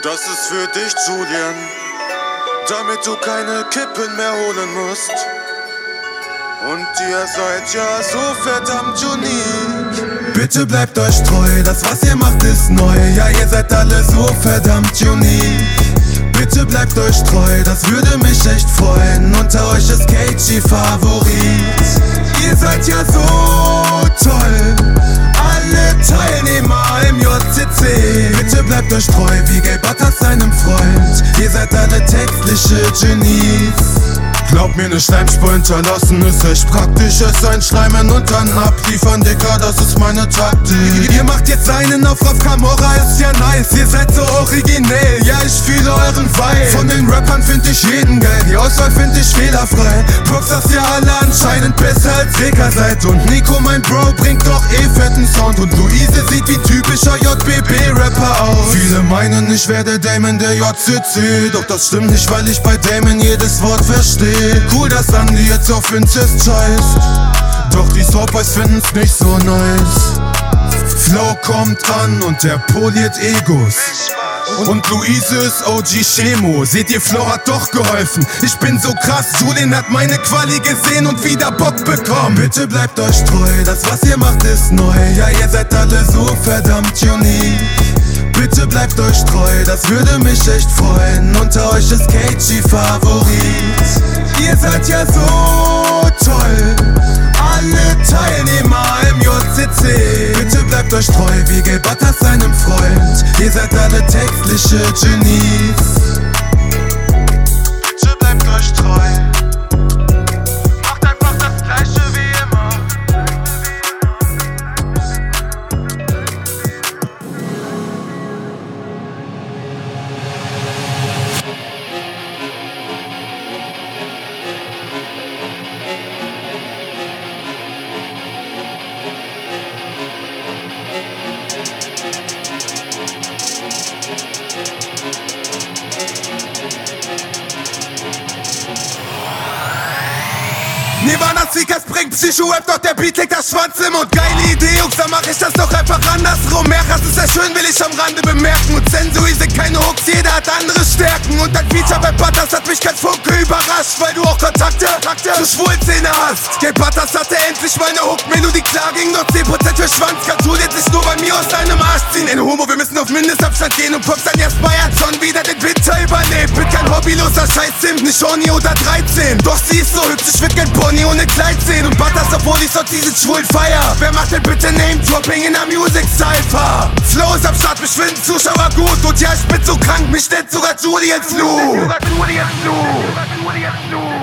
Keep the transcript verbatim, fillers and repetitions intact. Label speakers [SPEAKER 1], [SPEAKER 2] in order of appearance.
[SPEAKER 1] Das ist für dich, Julian, damit du keine Kippen mehr holen musst. Und ihr seid ja so verdammt unique.
[SPEAKER 2] Bitte bleibt euch treu, das was ihr macht ist neu. Ja, ihr seid alle so verdammt unique. Bitte bleibt euch treu, das würde mich echt freuen. Unter euch ist K G Favorit. Ihr seid ja so toll, alle Teilnehmer im J C C. Bitte bleibt euch treu, wie Gay Butters seinem Freund. Ihr seid alle textliche Genies. Glaub mir, ne Schleimspur hinterlassen ist echt praktisch. Es einschleimen und dann abliefern, Dicker, das ist meine Taktik. Ihr macht jetzt einen auf Raf Camora, ist ja nice. Ihr seid so originell, ja, ich fühle euren Vibe. Von den Rappern find ich jeden geil, die Auswahl find ich fehlerfrei. Prox, dass ihr alle anscheinend besser als Vega seid. Und Nico, mein Bro, bringt doch eh fetten Sound. Und Luise sieht wie typischer J B B-Rapper aus. Viele meinen, ich werde Damon der J C C. Doch das stimmt nicht, weil ich bei Damon jedes Wort verstehe. Cool, dass Andy jetzt auf Incest scheißt. Doch die Soapboys finden's nicht so nice. Flow kommt an und der poliert Egos. Und Luise ist O G Chemo. Seht ihr, Flow hat doch geholfen. Ich bin so krass, Julian hat meine Quali gesehen und wieder Bock bekommen. Bitte bleibt euch treu, das was ihr macht ist neu. Ja, ihr seid alle so verdammt unique. Bitte bleibt euch treu, das würde mich echt freuen. Unter euch ist K G Favorit. Ihr seid ja so toll, alle Teilnehmer im J C C. Bitte bleibt euch treu, wie Gay Butters seinem Freund. Ihr seid alle textliche Genies.
[SPEAKER 1] Bitte bleibt euch treu. Macht einfach das Gleiche wie immer.
[SPEAKER 2] Nirvana Seekers bringt Psycho-Rap, doch der Beat legt das Schwanz im Mund. Geile Idee, Jungs, dann mach ich das doch einfach andersrum. Mehrhass ist sehr schön, will ich am Rande bemerken. Und Sensui sind keine Hooks, jeder hat andere Stärken. Und dein Feature bei Butters hat mich kein Funke überrascht, weil du auch Kontakte zu Schwulszene hast. Gay Butters hatte endlich meine Hook-Melodie klar, ging nur zehn Prozent für Schwanz. Kann Tool jetzt nicht nur bei mir aus deinem Arsch ziehen. In Homo, wir müssen auf Mindestabstand gehen. Und Props dann erst Bayern schon wieder den Winter überlebt. Bin kein hobbyloser Scheiß-Sim, nicht Oni oder dreizehn. Doch sie ist so hübsch, ich würd kein Pony ohne Kleid sehen. Und Butters, obwohl ich sonst diesen schwulen feier. Wer macht denn bitte Name-Dropping in der Music-Cypher? Flow ist am Start, mich finden Zuschauer gut. Und ja, ich bin so krank, mich nennt sogar Julian Flu.